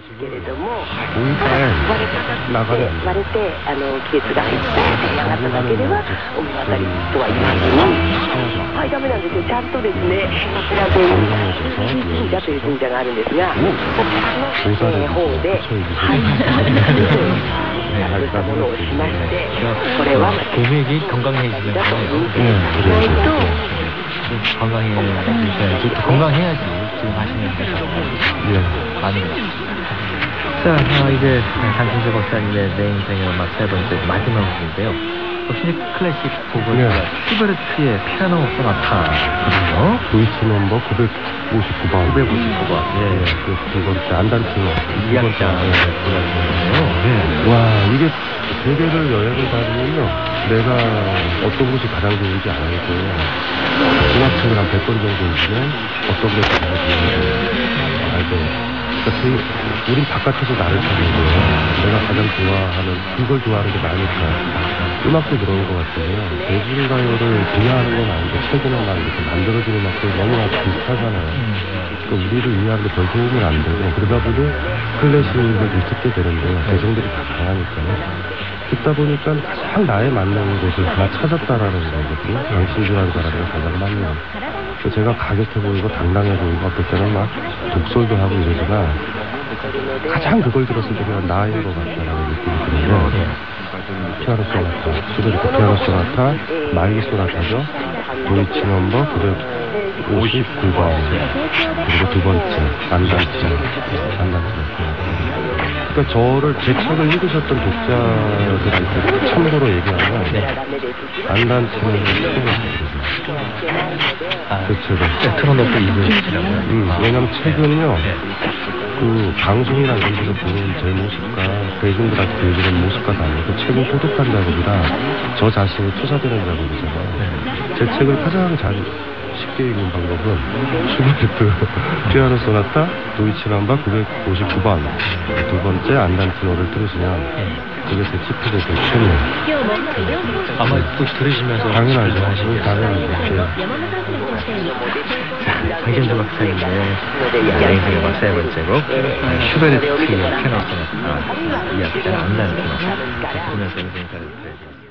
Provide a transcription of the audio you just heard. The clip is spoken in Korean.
ですけれども、割れて亀裂が入って出来上がっただけでは御神渡りとは言わずに、はい、ダメなんですよ。ちゃんとですね、桜禅神社という神社があるんですが、こちらの方ではいそういったものをしまして、これは 계획이 건강해지는 거예요. 건강해야지. 또 건강해야지 지금 하시는 게 많은 것 같습니다. 자, 이제 강신재 박사님의 내 인생의 음악 세 번째 마지막 곡인데요. 역시 클래식 곡은 슈베르트의 피아노 소나타거든요. 도이치 넘버 959번. 959번. 예. 두 번째 안단티노. 2악장을 불러주는데요. 와, 이게 세계를 여행을 다니면요, 내가 어떤 곳이 가장 좋은지 알고, 음악책을 한 100권 정도 있으면 어떤 게 가장 좋은지 알고. 그러니까 우린 바깥에서 나를 찾는 거예요. 내가 가장 좋아하는, 그걸 좋아하는 게 나니까. 음악도 그런 것 같아요. 대중가요를 비하하는 건 아니고, 최근에 막 이렇게 만들어지는 음악들이 너무나 비슷하잖아요. 그러니까 우리를 이해하는 데 별 도움은 안 되고, 그러다 보니 클래식을 좀 듣게 되는데요. 대중들이 다 강하니까요. 듣다 보니까 가장 나에 맞는 곳을 하나 찾았다라는 거거든요. 강신주라는 사람이 가장 맞는. 제가 가격해 보이고 당당해 보이고 어떨 때는 막 독설도 하고 이러지만 가장 그걸 들었을 때 그냥 나인 것 같다라는 느낌이 들어요. 피아노 소나타, 슈베르트 피아노 소나타, 마이 소나타죠. 도이치 넘버 959번. 그리고 두 번째 안단티. 그러니까 저를 제 책을 읽으셨던 독자들한테 참고로 얘기하면 안단티는 최고였어요. 그 책을 틀어놓고 읽으시라고요? 왜냐면 책은요, 그 방송이나 이런 데서 보는 제 모습과 대중들한테 보여주는 모습과 달리 그 책은 소독한 작업이라 저 자신이 투사되는 작업이잖아요. 제 책을 가장 잘 쉽게 읽는 방법은 슈베르트 피아노 소나타 도이치 넘버 959번 두 번째 안단티노를 들으시면 그게 제 치트의 최면. 아마 또 들으시면서 당연하죠. 당연하죠. 강신재 박사님의 내 인생의 음악 세 번째 곡 슈베르트의 피아노 소나타 2악장 안단티노 들으면서 인생 인사를 드려요.